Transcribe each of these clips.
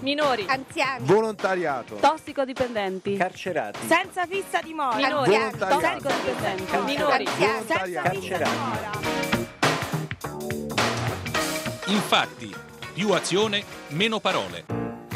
minori, anziani, volontariato, tossicodipendenti, carcerati, senza fissa dimora, minori, Volontariato. tossicodipendenti, minori, senza fissa carcerati. dimora. Infatti, più azione, meno parole.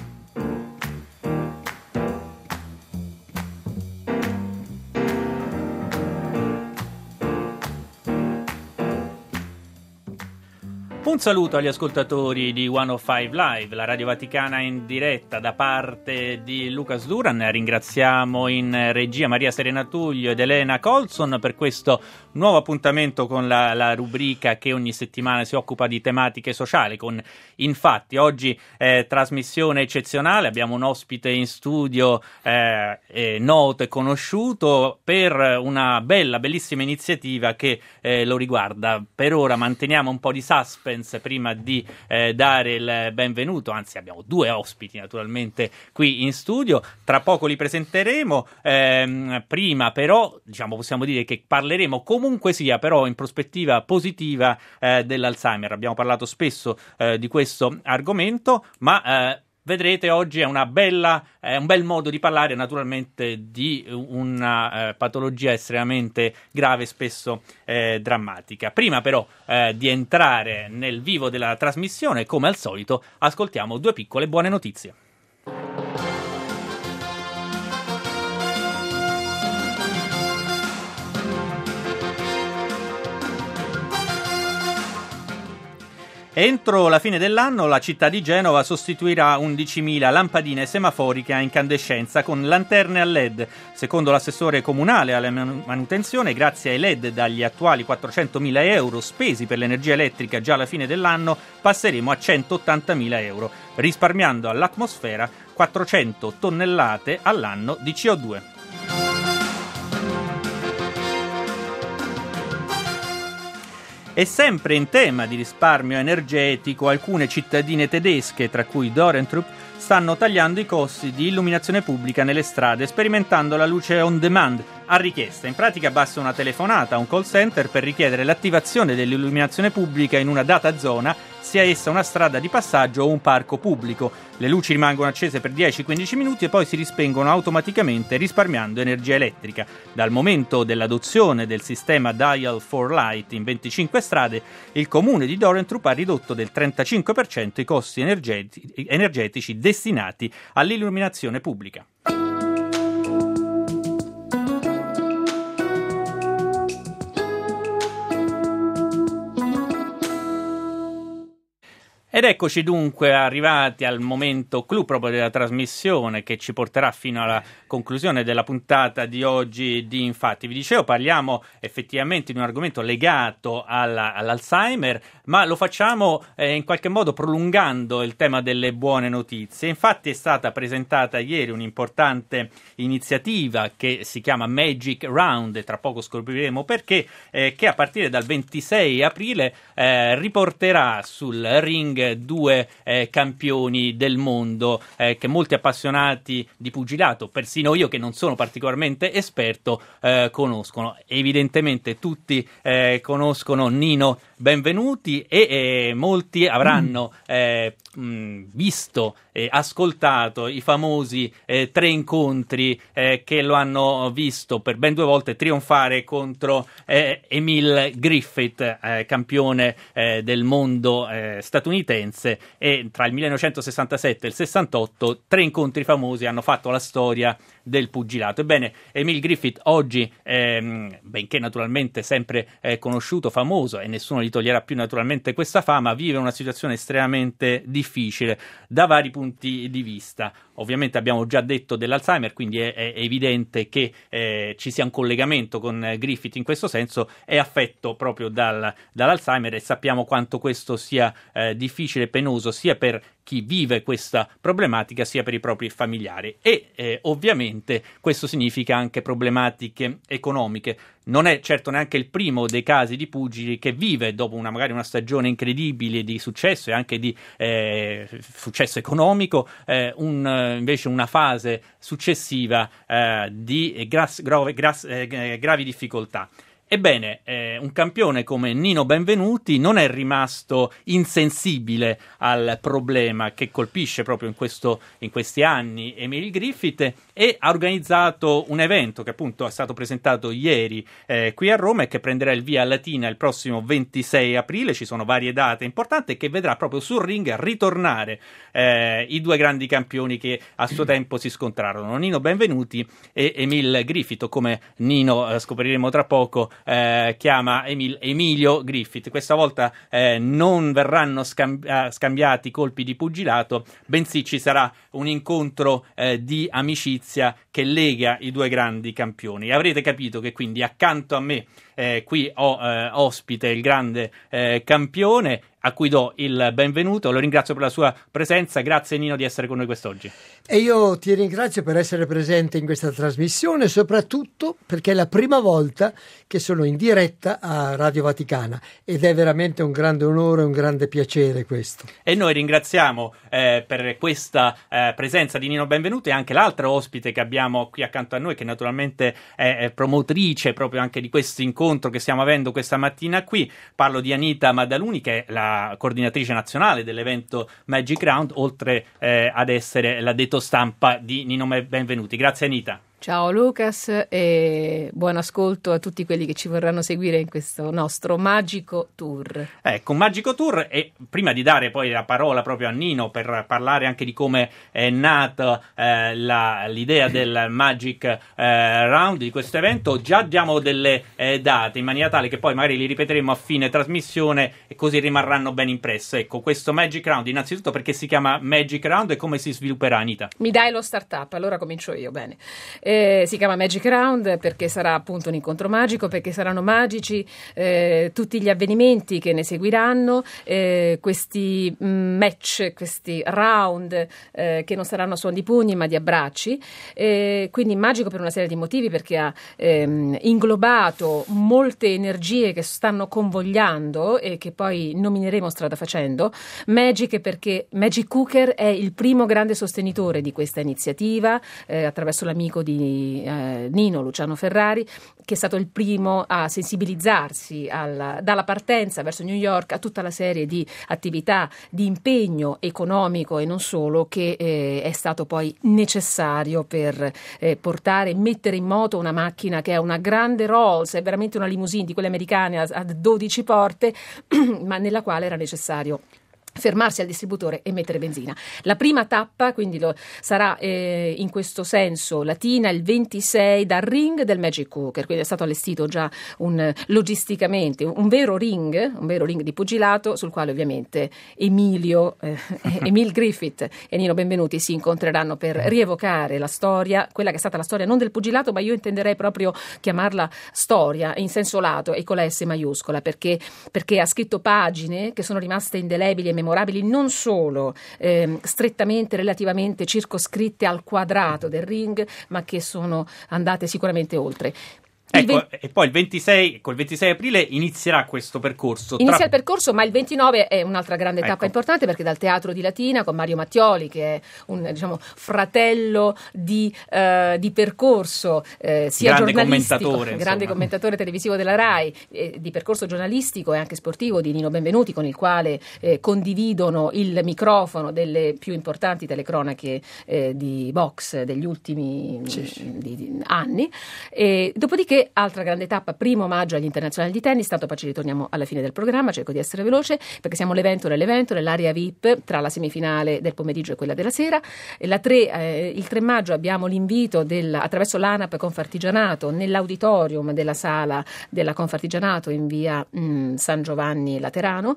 Un saluto agli ascoltatori di 105 Live, la Radio Vaticana in diretta da parte di Lucas Duran. Ringraziamo in regia Maria Serena Tullio ed Elena Colson per questo nuovo appuntamento con la rubrica che ogni settimana si occupa di tematiche sociali. Con Infatti, oggi trasmissione eccezionale, abbiamo un ospite in studio noto e conosciuto per una bellissima iniziativa che lo riguarda. Per ora manteniamo un po' di suspense prima di dare il benvenuto, anzi abbiamo due ospiti naturalmente qui in studio, tra poco li presenteremo, prima però possiamo dire che parleremo comunque sia però in prospettiva positiva dell'Alzheimer. Abbiamo parlato spesso di questo argomento, ma vedrete, oggi è un bel modo di parlare naturalmente di una patologia estremamente grave, spesso drammatica. Prima però di entrare nel vivo della trasmissione, come al solito, ascoltiamo due piccole buone notizie. Entro la fine dell'anno la città di Genova sostituirà 11.000 lampadine semaforiche a incandescenza con lanterne a LED. Secondo l'assessore comunale alla manutenzione, grazie ai LED dagli attuali 400.000 euro spesi per l'energia elettrica già alla fine dell'anno, passeremo a 180.000 euro, risparmiando all'atmosfera 400 tonnellate all'anno di CO2. E sempre in tema di risparmio energetico, alcune cittadine tedesche, tra cui Dorentrup, stanno tagliando i costi di illuminazione pubblica nelle strade, sperimentando la luce on demand a richiesta. In pratica basta una telefonata a un call center per richiedere l'attivazione dell'illuminazione pubblica in una data zona, sia essa una strada di passaggio o un parco pubblico. Le luci rimangono accese per 10-15 minuti e poi si rispengono automaticamente, risparmiando energia elettrica. Dal momento dell'adozione del sistema Dial for Light in 25 strade, il comune di Dorentrup ha ridotto del 35% i costi energetici destinati all'illuminazione pubblica. Ed eccoci dunque arrivati al momento clou proprio della trasmissione che ci porterà fino alla conclusione della puntata di oggi di Infatti. Vi dicevo, parliamo effettivamente di un argomento legato all'Alzheimer, ma lo facciamo in qualche modo prolungando il tema delle buone notizie. Infatti è stata presentata ieri un'importante iniziativa che si chiama Magic Round, e tra poco scopriremo perché, che a partire dal 26 aprile riporterà sul ring due campioni del mondo che molti appassionati di pugilato, persino io che non sono particolarmente esperto, conoscono. Evidentemente tutti conoscono Nino Benvenuti e molti avranno visto e ascoltato i famosi 3 incontri che lo hanno visto per ben 2 volte trionfare contro Emil Griffith, campione del mondo statunitense, e tra il 1967 e il 68 3 incontri famosi hanno fatto la storia del pugilato. Ebbene, Emil Griffith oggi, benché naturalmente sempre conosciuto, famoso, e nessuno gli toglierà più naturalmente questa fama, vive una situazione estremamente difficile da vari punti di vista. Ovviamente abbiamo già detto dell'Alzheimer, quindi è evidente che ci sia un collegamento con Griffith in questo senso. È affetto proprio dall'Alzheimer e sappiamo quanto questo sia difficile e penoso sia per chi vive questa problematica sia per i propri familiari, e ovviamente questo significa anche problematiche economiche. Non è certo neanche il primo dei casi di pugili che vive, dopo magari una stagione incredibile di successo e anche di successo economico, invece una fase successiva di gravi difficoltà. Ebbene, un campione come Nino Benvenuti non è rimasto insensibile al problema che colpisce proprio in questi anni Emil Griffith, e ha organizzato un evento che appunto è stato presentato ieri qui a Roma e che prenderà il via a Latina il prossimo 26 aprile. Ci sono varie date importanti, che vedrà proprio sul ring ritornare i due grandi campioni che a suo tempo si scontrarono, Nino Benvenuti e Emil Griffith, o come Nino scopriremo tra poco chiama Emilio Griffith. Questa volta non verranno scambiati colpi di pugilato, bensì ci sarà un incontro di amicizia che lega i due grandi campioni. Avrete capito che quindi accanto a me qui ho ospite il grande campione, a cui do il benvenuto. Lo ringrazio per la sua presenza. Grazie Nino di essere con noi quest'oggi. E io ti ringrazio per essere presente in questa trasmissione, soprattutto perché è la prima volta che sono in diretta a Radio Vaticana, ed è veramente un grande onore e un grande piacere questo. E noi ringraziamo per questa presenza di Nino Benvenuti e anche l'altra ospite che abbiamo qui accanto a noi, che naturalmente è promotrice proprio anche di questo incontro che stiamo avendo questa mattina qui. Parlo di Anita Maddaluni, che è la coordinatrice nazionale dell'evento Magic Round, oltre ad essere la detto-stampa di Nino Benvenuti. Grazie Anita. Ciao Lucas e buon ascolto a tutti quelli che ci vorranno seguire in questo nostro magico tour. Ecco, un magico tour, e prima di dare poi la parola proprio a Nino per parlare anche di come è nata l'idea del Magic Round, di questo evento, già diamo delle date in maniera tale che poi magari li ripeteremo a fine trasmissione e così rimarranno ben impresse. Ecco, questo Magic Round innanzitutto perché si chiama Magic Round e come si svilupperà, Anita? Mi dai lo startup, allora comincio io, bene. Si chiama Magic Round perché sarà appunto un incontro magico, perché saranno magici tutti gli avvenimenti che ne seguiranno, questi match, questi round che non saranno a suon di pugni ma di abbracci, quindi magico per una serie di motivi, perché ha inglobato molte energie che stanno convogliando e che poi nomineremo strada facendo. Magic perché Magic Cooker è il primo grande sostenitore di questa iniziativa, attraverso l'amico di Nino, Luciano Ferrari, che è stato il primo a sensibilizzarsi dalla partenza verso New York a tutta la serie di attività di impegno economico e non solo, che è stato poi necessario per mettere in moto una macchina che è una grande Rolls, è veramente una limousine di quelle americane a 12 porte, ma nella quale era necessario fermarsi al distributore e mettere benzina. La prima tappa quindi sarà in questo senso Latina il 26 dal ring del Magic Cooker, quindi è stato allestito già logisticamente un vero ring di pugilato, sul quale ovviamente Emil Griffith e Nino Benvenuti si incontreranno per rievocare la storia, quella che è stata la storia non del pugilato, ma io intenderei proprio chiamarla storia in senso lato e con la S maiuscola, perché ha scritto pagine che sono rimaste indelebili e memorabili, non solo strettamente, relativamente circoscritte al quadrato del ring, ma che sono andate sicuramente oltre. Ecco, e poi col 26 aprile inizierà questo percorso. Inizia il percorso, ma il 29 è un'altra grande tappa importante, perché dal Teatro di Latina con Mario Mattioli, che è un fratello di percorso, sia grande giornalistico, grande commentatore televisivo della RAI, di percorso giornalistico e anche sportivo, di Nino Benvenuti, con il quale condividono il microfono delle più importanti telecronache di box degli ultimi anni. E dopodiché altra grande tappa, 1 maggio agli internazionali di tennis. Tanto poi ci ritorniamo alla fine del programma, cerco di essere veloce perché siamo nell'evento, nell'area VIP tra la semifinale del pomeriggio e quella della sera. Il 3 maggio abbiamo l'invito attraverso l'ANAP Confartigianato nell'auditorium della sala della Confartigianato in via San Giovanni Laterano.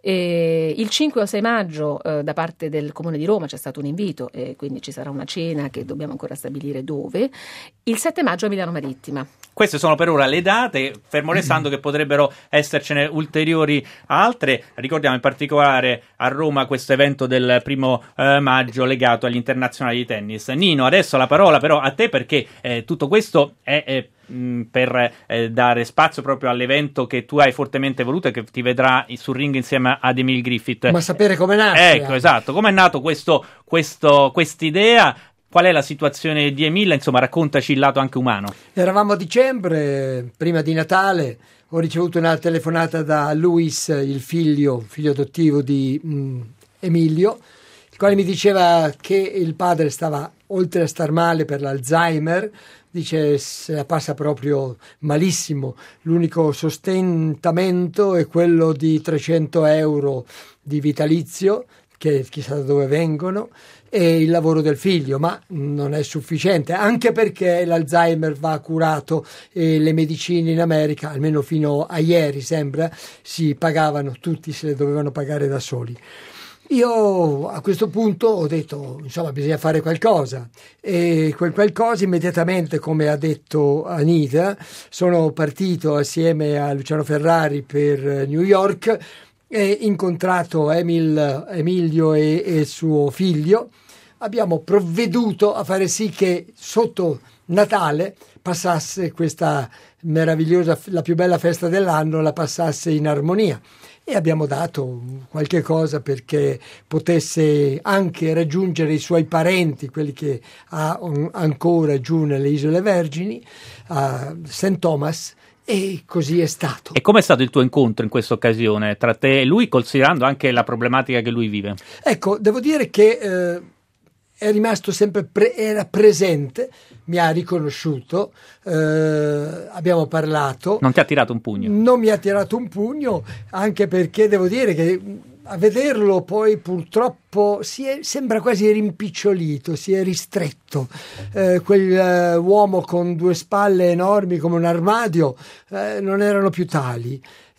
Il 5 o 6 maggio da parte del Comune di Roma c'è stato un invito e quindi ci sarà una cena che dobbiamo ancora stabilire dove. Il 7 maggio a Milano Marittima. Queste sono per ora le date, fermo restando che potrebbero essercene ulteriori altre. Ricordiamo in particolare a Roma questo evento del 1 maggio legato agli internazionali di tennis. Nino, adesso la parola però a te, perché tutto questo è per dare spazio proprio all'evento che tu hai fortemente voluto e che ti vedrà sul ring insieme ad Emil Griffith. Ma sapere come nasce. Ecco, esatto, come è nato quest'idea. qual è la situazione di Emil? Insomma, raccontaci il lato anche umano. Eravamo a dicembre, prima di Natale, ho ricevuto una telefonata da Luis, il figlio adottivo di Emilio, il quale mi diceva che il padre stava, oltre a star male per l'Alzheimer, dice se la passa proprio malissimo, l'unico sostentamento è quello di 300 euro di vitalizio, che chissà da dove vengono, e il lavoro del figlio, ma non è sufficiente, anche perché l'Alzheimer va curato e le medicine in America, almeno fino a ieri sembra, si pagavano, tutti se le dovevano pagare da soli. Io a questo punto ho detto, insomma, bisogna fare qualcosa, e quel qualcosa immediatamente, come ha detto Anita, sono partito assieme a Luciano Ferrari per New York e incontrato Emilio e suo figlio. Abbiamo provveduto a fare sì che sotto Natale passasse questa meravigliosa, la più bella festa dell'anno, la passasse in armonia, e abbiamo dato qualche cosa perché potesse anche raggiungere i suoi parenti, quelli che ha ancora giù nelle Isole Vergini, a St. Thomas. E così è stato. E com'è stato il tuo incontro in questa occasione tra te e lui, considerando anche la problematica che lui vive? Ecco, devo dire che è rimasto sempre era presente, mi ha riconosciuto, abbiamo parlato. Non ti ha tirato un pugno? Non mi ha tirato un pugno, anche perché devo dire che a vederlo poi purtroppo sembra quasi rimpicciolito, si è ristretto, quell'uomo con due spalle enormi come un armadio non erano più tali,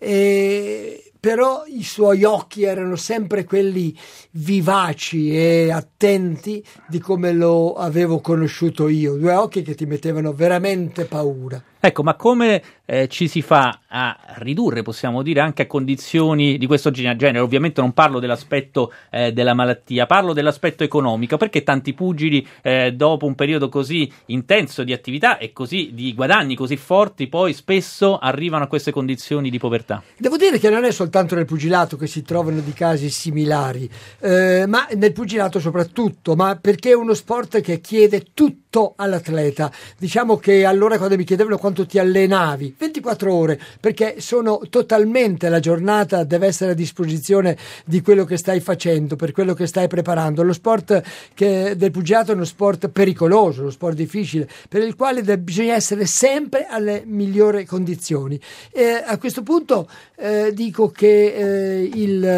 però i suoi occhi erano sempre quelli vivaci e attenti di come lo avevo conosciuto io, due occhi che ti mettevano veramente paura. Ecco, ma come ci si fa a ridurre, possiamo dire, anche a condizioni di questo genere? Ovviamente non parlo dell'aspetto della malattia, parlo dell'aspetto economico, perché tanti pugili dopo un periodo così intenso di attività e così di guadagni così forti poi spesso arrivano a queste condizioni di povertà? Devo dire che non è soltanto nel pugilato che si trovano di casi similari, ma nel pugilato soprattutto, ma perché è uno sport che chiede tutto all'atleta. Diciamo che allora, quando mi chiedevano quanto ti allenavi, 24 ore, perché sono totalmente, la giornata deve essere a disposizione di quello che stai facendo, per quello che stai preparando. Lo sport del pugilato è uno sport pericoloso, uno sport difficile, per il quale bisogna essere sempre alle migliori condizioni. A questo punto dico che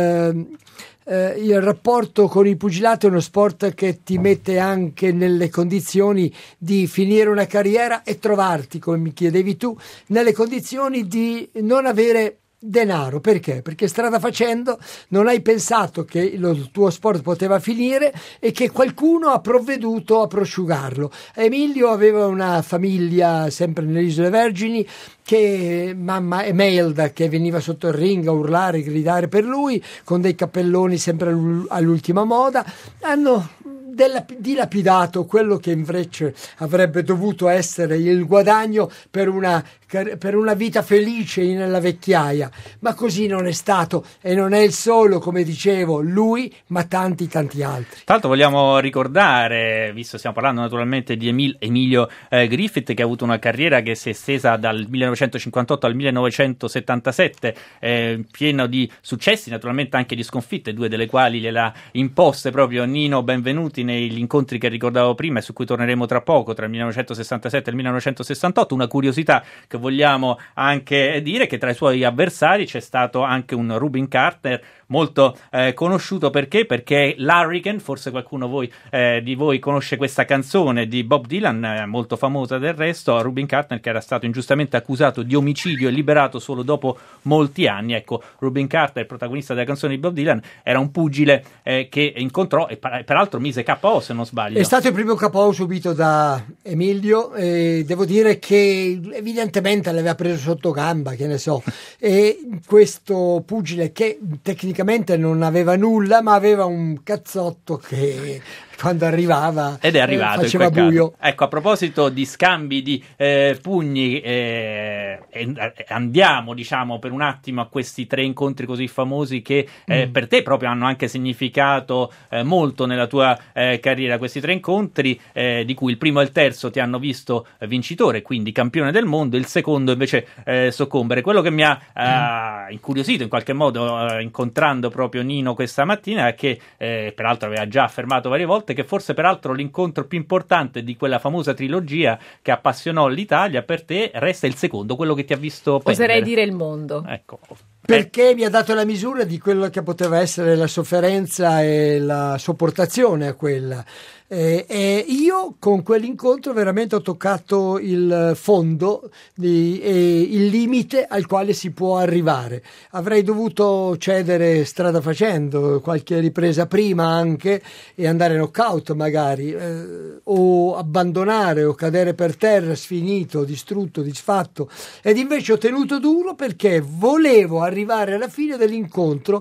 il rapporto con il pugilato è uno sport che ti mette anche nelle condizioni di finire una carriera e trovarti, come mi chiedevi tu, nelle condizioni di non avere denaro. Perché? Perché strada facendo non hai pensato che il tuo sport poteva finire e che qualcuno ha provveduto a prosciugarlo. Emilio aveva una famiglia sempre nelle Isole Vergini, che mamma Emelda, che veniva sotto il ring a urlare e gridare per lui, con dei cappelloni sempre all'ultima moda, hanno dilapidato quello che invece avrebbe dovuto essere il guadagno per una vita felice nella vecchiaia, ma così non è stato, e non è il solo, come dicevo, lui, ma tanti altri. Tra l'altro vogliamo ricordare, visto stiamo parlando naturalmente di Emilio Griffith, che ha avuto una carriera che si è estesa dal 1958 al 1977, pieno di successi, naturalmente anche di sconfitte, due delle quali gliela imposte proprio Nino Benvenuti negli incontri che ricordavo prima e su cui torneremo tra poco, tra il 1967 e il 1968. Una curiosità che vogliamo anche dire, che tra i suoi avversari c'è stato anche un Rubin Carter molto conosciuto. Perché l'Hurricane, forse qualcuno di voi conosce questa canzone di Bob Dylan, molto famosa del resto. Rubin Carter, che era stato ingiustamente accusato di omicidio e liberato solo dopo molti anni. Ecco, Rubin Carter, il protagonista della canzone di Bob Dylan, era un pugile che incontrò e peraltro mise KO, se non sbaglio. È stato il primo KO subito da Emilio, e devo dire che evidentemente l'aveva preso sotto gamba, che ne so, e questo pugile, che tecnicamente non aveva nulla, ma aveva un cazzotto che quando arrivava ed è arrivato faceva in quel buio. caso. Ecco, a proposito di scambi di pugni, andiamo diciamo per un attimo a questi 3 incontri così famosi che per te proprio hanno anche significato molto nella tua carriera. Questi 3 incontri di cui il primo e il terzo ti hanno visto vincitore, quindi campione del mondo, il secondo invece soccombere. Quello che mi ha incuriosito in qualche modo incontrando proprio Nino questa mattina è che peraltro aveva già affermato varie volte che forse peraltro l'incontro più importante di quella famosa trilogia che appassionò l'Italia per te resta il secondo, quello che ti ha visto perdere. Oserei dire il mondo. Ecco. Perché mi ha dato la misura di quello che poteva essere la sofferenza e la sopportazione a quella. E io con quell'incontro veramente ho toccato il fondo e il limite al quale si può arrivare. Avrei dovuto cedere strada facendo, qualche ripresa prima anche, e andare knockout magari, o abbandonare o cadere per terra sfinito, distrutto, disfatto, ed invece ho tenuto duro perché volevo arrivare alla fine dell'incontro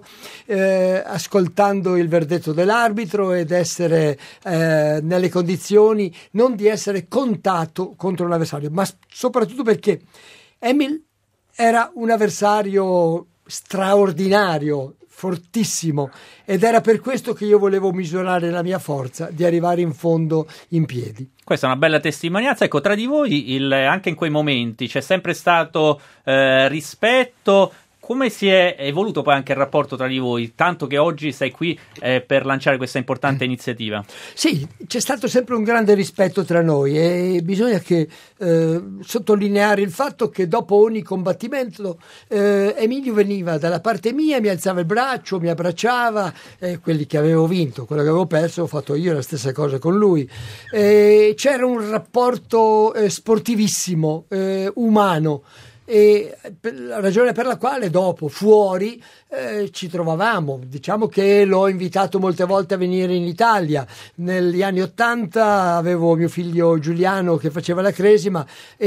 ascoltando il verdetto dell'arbitro ed essere nelle condizioni non di essere contato contro un avversario, ma soprattutto perché Emil era un avversario straordinario, fortissimo, ed era per questo che io volevo misurare la mia forza di arrivare in fondo in piedi. Questa è una bella testimonianza. Ecco, tra di voi anche in quei momenti c'è sempre stato rispetto. Come si è evoluto poi anche il rapporto tra di voi, tanto che oggi sei qui per lanciare questa importante iniziativa? Sì, c'è stato sempre un grande rispetto tra noi e bisogna che sottolineare il fatto che dopo ogni combattimento Emilio veniva dalla parte mia, mi alzava il braccio, mi abbracciava, quelli che avevo vinto, quello che avevo perso ho fatto io la stessa cosa con lui. C'era un rapporto sportivissimo, umano. E la ragione per la quale dopo fuori ci trovavamo, diciamo che l'ho invitato molte volte a venire in Italia. Negli anni '80 avevo mio figlio Giuliano che faceva la cresima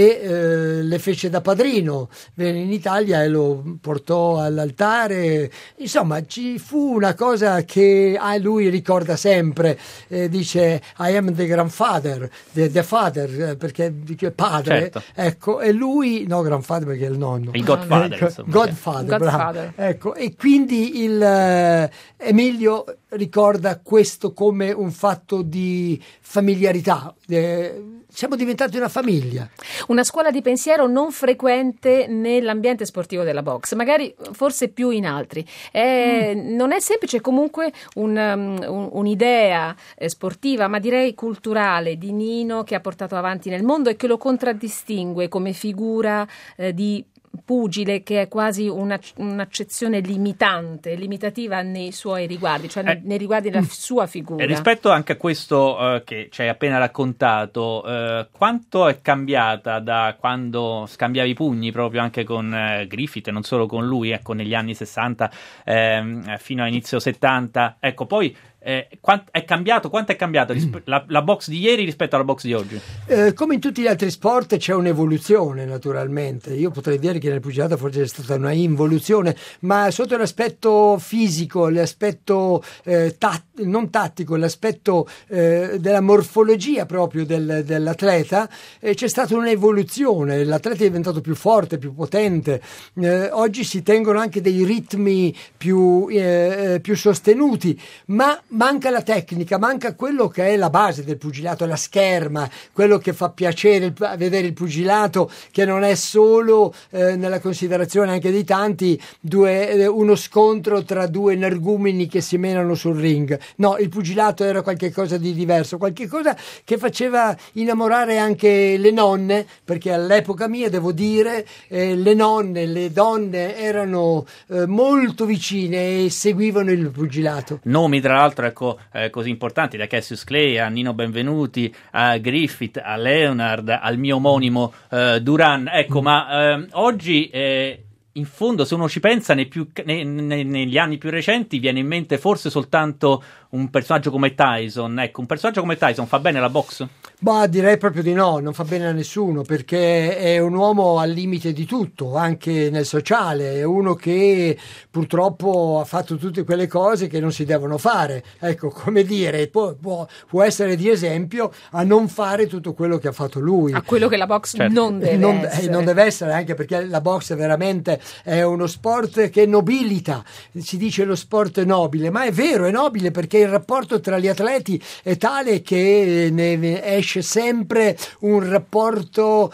e le fece da padrino, venne in Italia e lo portò all'altare. Insomma, ci fu una cosa che lui ricorda sempre, dice I am the grandfather, the father, perché padre, certo. Ecco, e lui, no, grandfather perché è il nonno, il Godfather, ecco, insomma. Godfather. Bravo. Ecco, e quindi Emilio ricorda questo come un fatto di familiarità. Siamo diventati una famiglia. Una scuola di pensiero non frequente nell'ambiente sportivo della box, magari forse più in altri. Non è semplice comunque un'idea sportiva, ma direi culturale di Nino che ha portato avanti nel mondo e che lo contraddistingue come figura di pugile che è quasi un'accezione limitativa nei suoi riguardi, cioè nei riguardi della sua figura. E rispetto anche a questo che ci hai appena raccontato, quanto è cambiata da quando scambiavi i pugni proprio anche con Griffith e non solo con lui, ecco, negli anni 60 fino a inizio 70, ecco, poi quanto è cambiato la box di ieri rispetto alla box di oggi? Come in tutti gli altri sport c'è un'evoluzione, naturalmente. Io potrei dire che nel pugilato forse è stata una involuzione, ma sotto l'aspetto fisico, l'aspetto non tattico, l'aspetto della morfologia proprio dell'atleta, c'è stata un'evoluzione. L'atleta è diventato più forte, più potente. Oggi si tengono anche dei ritmi più sostenuti, ma manca la tecnica, manca quello che è la base del pugilato, la scherma, quello che fa piacere vedere il pugilato, che non è solo nella considerazione anche di tanti uno scontro tra due energumeni che si menano sul ring. No, il pugilato era qualcosa di diverso, qualcosa che faceva innamorare anche le nonne, perché all'epoca mia, devo dire, le donne erano molto vicine e seguivano il pugilato. Nomi tra l'altro così importanti, da Cassius Clay a Nino Benvenuti a Griffith a Leonard al mio omonimo Duran, ecco, ma oggi in fondo, se uno ci pensa, negli anni più recenti viene in mente forse soltanto un personaggio come Tyson. Ecco, un personaggio come Tyson fa bene la box? Ma direi proprio di no, non fa bene a nessuno, perché è un uomo al limite di tutto, anche nel sociale, è uno che purtroppo ha fatto tutte quelle cose che non si devono fare. Ecco, come dire, può essere di esempio a non fare tutto quello che ha fatto lui. A quello che la box certo. non deve essere. Non deve essere, anche perché la box veramente è uno sport che nobilita, si dice lo sport nobile, ma è vero, è nobile, perché il rapporto tra gli atleti è tale che ne esce sempre un rapporto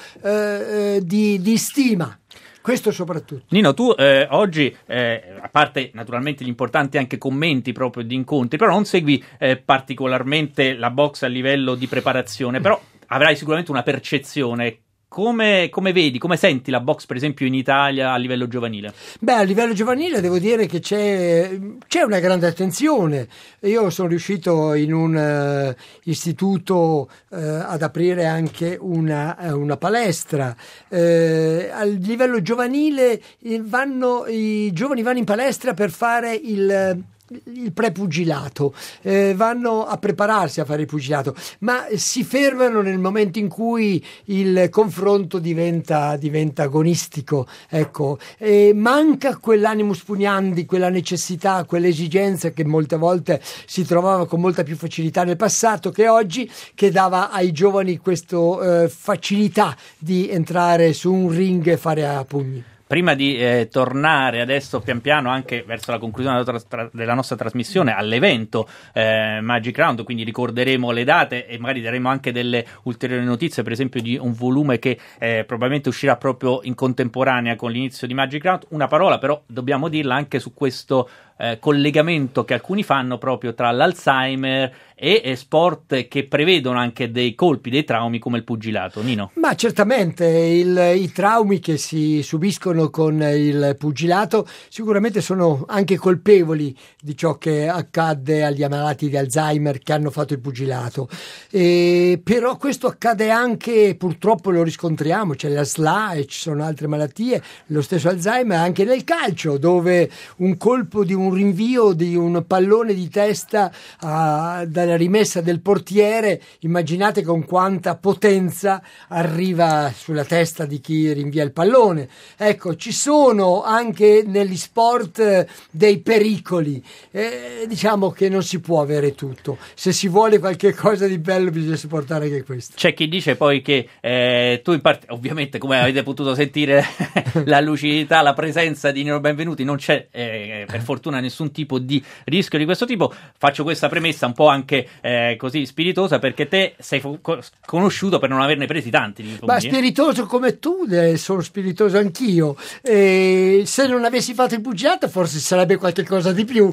di stima. Questo soprattutto. Nino, tu oggi, a parte naturalmente gli importanti anche commenti proprio di incontri, però non segui particolarmente la box a livello di preparazione, però avrai sicuramente una percezione. Come vedi, come senti la box per esempio in Italia a livello giovanile? Beh, a livello giovanile devo dire che c'è una grande attenzione. Io sono riuscito in un istituto ad aprire anche una palestra. A livello giovanile i giovani vanno in palestra per fare il prepugilato, vanno a prepararsi a fare il pugilato, ma si fermano nel momento in cui il confronto diventa agonistico. Ecco, manca quell'animus pugnandi, quella necessità, quell'esigenza che molte volte si trovava con molta più facilità nel passato che oggi, che dava ai giovani questa facilità di entrare su un ring e fare a pugni. Prima di tornare adesso pian piano anche verso la conclusione della nostra trasmissione all'evento Magic Round, quindi ricorderemo le date e magari daremo anche delle ulteriori notizie, per esempio di un volume che probabilmente uscirà proprio in contemporanea con l'inizio di Magic Round. Una parola però dobbiamo dirla anche su questo collegamento che alcuni fanno proprio tra l'Alzheimer e sport che prevedono anche dei colpi, dei traumi come il pugilato. Nino? Ma certamente i traumi che si subiscono con il pugilato sicuramente sono anche colpevoli di ciò che accadde agli ammalati di Alzheimer che hanno fatto il pugilato, però questo accade anche, purtroppo lo riscontriamo, c'è la SLA e ci sono altre malattie, lo stesso Alzheimer anche nel calcio, dove un colpo di un rinvio di un pallone di testa dalla rimessa del portiere, immaginate con quanta potenza arriva sulla testa di chi rinvia il pallone. Ecco, ci sono anche negli sport dei pericoli, diciamo che non si può avere tutto, se si vuole qualche cosa di bello bisogna supportare anche questo. C'è chi dice poi che tu ovviamente, come avete potuto sentire, la lucidità, la presenza di Nino Benvenuti, non c'è per fortuna nessun tipo di rischio di questo tipo. Faccio questa premessa un po' anche così spiritosa, perché te sei conosciuto per non averne presi tanti di ma spiritoso come tu, sono spiritoso anch'io, se non avessi fatto il pugilato forse sarebbe qualche cosa di più.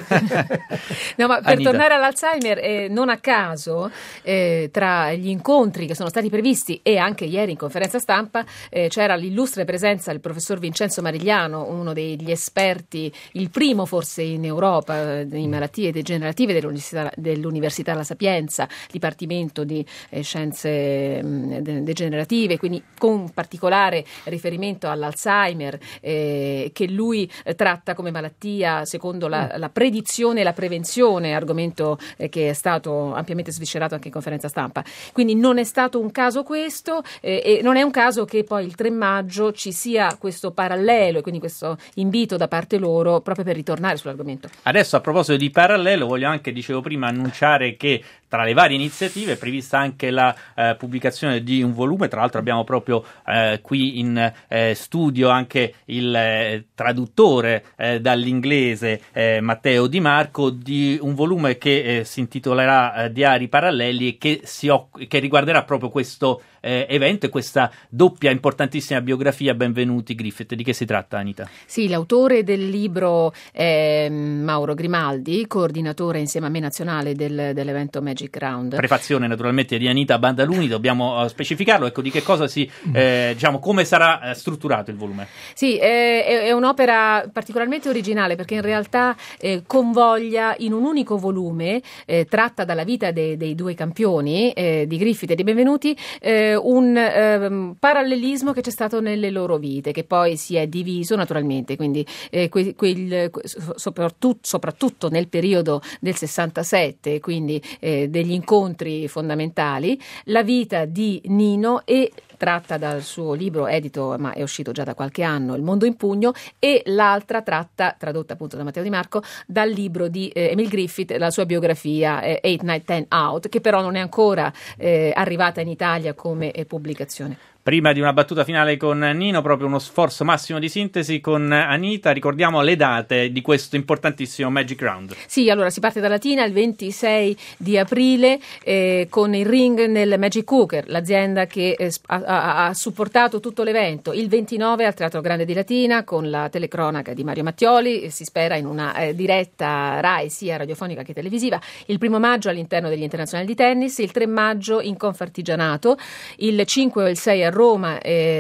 No, ma per Anita. tornare all'Alzheimer, non a caso tra gli incontri che sono stati previsti e anche ieri in conferenza stampa c'era l'illustre presenza del professor Vincenzo Marigliano, uno degli esperti, il primo forse in Europa di malattie degenerative dell'Università La Sapienza, Dipartimento di Scienze Degenerative, quindi con particolare riferimento all'Alzheimer, che lui tratta come malattia secondo la predizione e la prevenzione, argomento che è stato ampiamente sviscerato anche in conferenza stampa. Quindi non è stato un caso questo, e non è un caso che poi il 3 maggio ci sia questo parallelo e quindi questo invito da parte loro proprio per ritornare sull'argomento. Adesso, a proposito di parallelo, voglio anche, dicevo prima, annunciare che tra le varie iniziative è prevista anche la pubblicazione di un volume. Tra l'altro abbiamo proprio qui in studio anche il traduttore dall'inglese Matteo Di Marco, di un volume che si intitolerà Diari Paralleli e che riguarderà proprio questo evento e questa doppia importantissima biografia Benvenuti Griffith. Di che si tratta, Anita? Sì, l'autore del libro è Mauro Grimaldi, coordinatore insieme a me nazionale dell'evento Magic Magic Round. Prefazione naturalmente di Anita Bandaluni, dobbiamo specificarlo, ecco, di che cosa come sarà strutturato il volume. Sì, è un'opera particolarmente originale perché in realtà convoglia in un unico volume, tratta dalla vita dei due campioni, di Griffith e di Benvenuti, un parallelismo che c'è stato nelle loro vite, che poi si è diviso naturalmente, quindi soprattutto nel periodo del 67, quindi degli incontri fondamentali, la vita di Nino e tratta dal suo libro edito, ma è uscito già da qualche anno, Il mondo in pugno, e l'altra tradotta appunto da Matteo Di Marco, dal libro di Emil Griffith, la sua biografia 8 Night 10 Out, che però non è ancora arrivata in Italia come pubblicazione. Prima di una battuta finale con Nino, proprio uno sforzo massimo di sintesi con Anita, ricordiamo le date di questo importantissimo Magic Round. Sì, allora si parte da Latina il 26 di aprile con il ring nel Magic Cooker, l'azienda che ha supportato tutto l'evento. Il 29 al Teatro Grande di Latina con la telecronaca di Mario Mattioli, si spera in una diretta Rai sia radiofonica che televisiva. Il 1 maggio all'interno degli internazionali di tennis, il 3 maggio in Confartigianato, il 5 e il 6 a Roma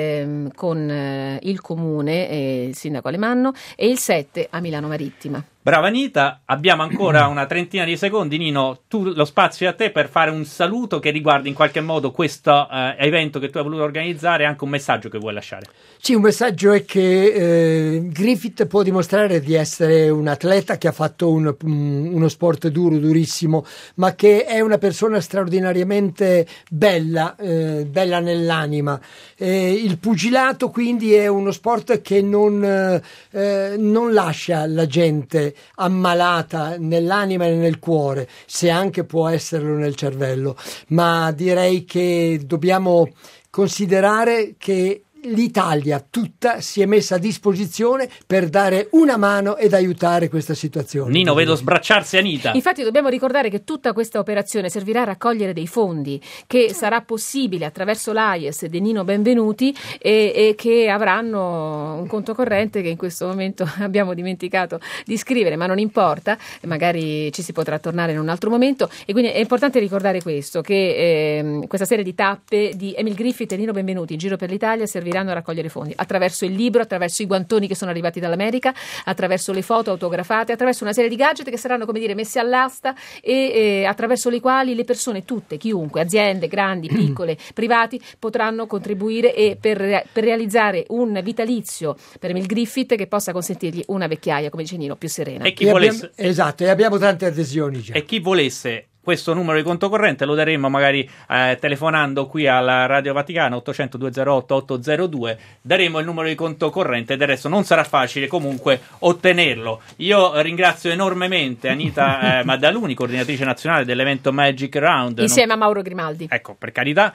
con il Comune e il Sindaco Alemanno e il 7 a Milano Marittima. Brava Anita, abbiamo ancora una trentina di secondi. Nino, lo spazio è a te per fare un saluto che riguardi in qualche modo questo evento che tu hai voluto organizzare, e anche un messaggio che vuoi lasciare. Sì, un messaggio è che Griffith può dimostrare di essere un atleta che ha fatto uno sport durissimo, ma che è una persona straordinariamente bella nell'anima. Il pugilato quindi è uno sport che non lascia la gente ammalata nell'anima e nel cuore, se anche può esserlo nel cervello, ma direi che dobbiamo considerare che l'Italia tutta si è messa a disposizione per dare una mano ed aiutare questa situazione. Nino, vedo sbracciarsi Anita. Infatti dobbiamo ricordare che tutta questa operazione servirà a raccogliere dei fondi che sarà possibile attraverso l'AIES di Nino Benvenuti e che avranno un conto corrente che in questo momento abbiamo dimenticato di scrivere, ma non importa, magari ci si potrà tornare in un altro momento. E quindi è importante ricordare questo, che questa serie di tappe di Emil Griffith e Nino Benvenuti in giro per l'Italia serviranno a raccogliere fondi attraverso il libro, attraverso i guantoni che sono arrivati dall'America, attraverso le foto autografate, attraverso una serie di gadget che saranno, come dire, messi all'asta e attraverso le quali le persone tutte, chiunque, aziende grandi, piccole, privati, potranno contribuire e per realizzare un vitalizio per Emil Griffith che possa consentirgli una vecchiaia, come dice Nino, più serena. E chi volesse... Esatto, e abbiamo tante adesioni già. E chi volesse questo numero di conto corrente lo daremo magari telefonando qui alla Radio Vaticana 800 208 802, daremo il numero di conto corrente, del resto non sarà facile comunque ottenerlo. Io ringrazio enormemente Anita Bandaluni, coordinatrice nazionale dell'evento Magic Round, insieme a Mauro Grimaldi. Ecco, per carità,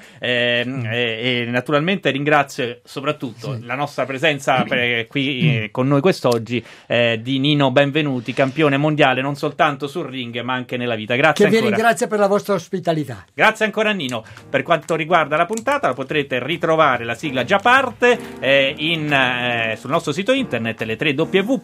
e naturalmente ringrazio soprattutto la nostra presenza qui con noi quest'oggi di Nino Benvenuti, campione mondiale non soltanto sul ring ma anche nella vita. Grazie ancora. Grazie per la vostra ospitalità. Grazie ancora Nino. Per quanto riguarda la puntata, la potrete ritrovare, la sigla già parte sul nostro sito internet, le 3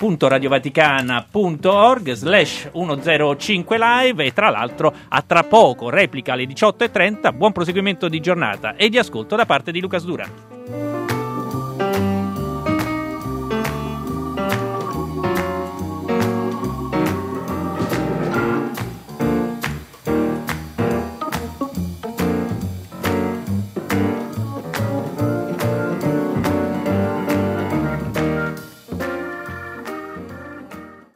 www.radiovaticana.org/105live, e tra l'altro a tra poco, replica alle 18:30. Buon proseguimento di giornata e di ascolto da parte di Luca Sdura.